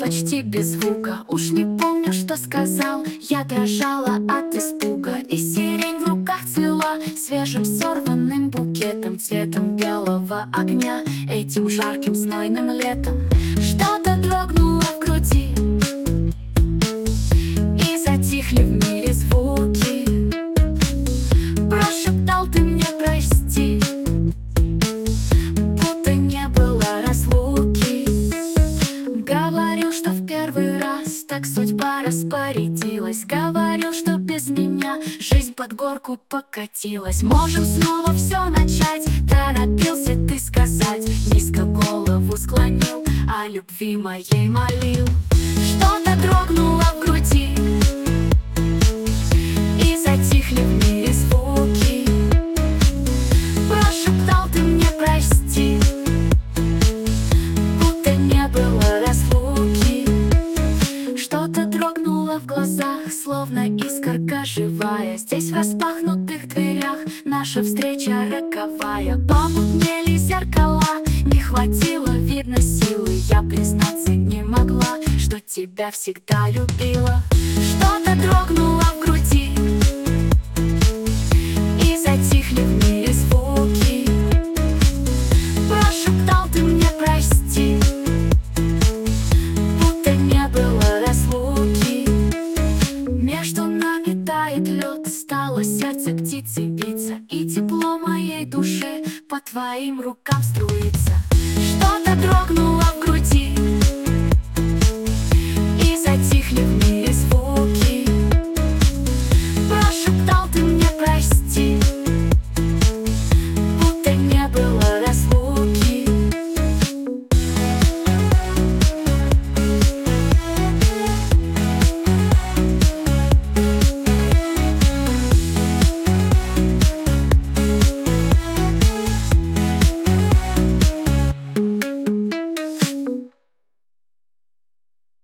почти без звука. Уж не помню, что сказал. Я дрожала от испуга, и сирень в руках цвела свежим сорванным букетом, цветом белого огня. Этим жарким знойным летом что-то дрогнуло в груди, и затихли в мире звуки. Прошептал ты мне прости, будто не было разлуки. Говорил, что в первый раз так судьба распорядилась. Говорил, что без меня жизнь под горку покатилась. Можем снова все начать, торопился ты сказать. Низко голову склонил, о любви моей молил. Что-то дрогнуло в груди, и затихли в мире звуки. Прошептал ты мне прости, будто не было разлуки. Что-то дрогнуло в глазах, словно искорка живая. Здесь в распахнутых дверях наша встреча роковая. Помутнели зеркала, не хватило, видно, силы. Я признаться не могла, что тебя всегда любила. Что-то дрогнуло в груди, и затихли в мире звуки. Прошептал ты мне прости, будто не было разлуки. Между нами тает лед, стало сердце птицы биться, и тепло моей души по твоим рукам струится.